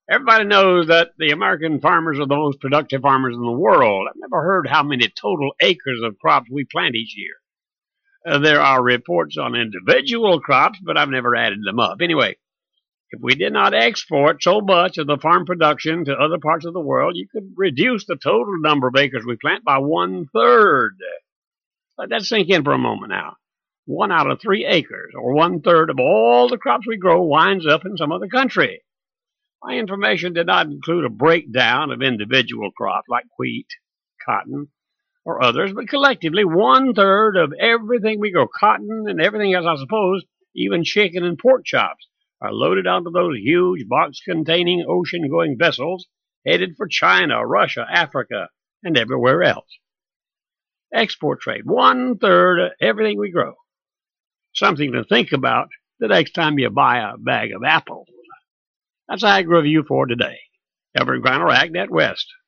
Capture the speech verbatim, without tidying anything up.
Everybody knows that the American farmers are the most productive farmers in the world. I've never heard how many total acres of crops we plant each year. Uh, there are reports on individual crops, but I've never added them up. Anyway, if we did not export so much of the farm production to other parts of the world, you could reduce the total number of acres we plant by one third. Let that sink in for a moment now. One out of three acres, or one third of all the crops we grow, winds up in some other country. My information did not include a breakdown of individual crops like wheat, cotton, or others, but collectively one third of everything we grow, cotton and everything else, I suppose, even chicken and pork chops, are loaded onto those huge box-containing ocean-going vessels headed for China, Russia, Africa, and everywhere else. Export trade, one third of everything we grow. Something to think about the next time you buy a bag of apples. That's Ag Review for today. Everett Griner, AgNet West.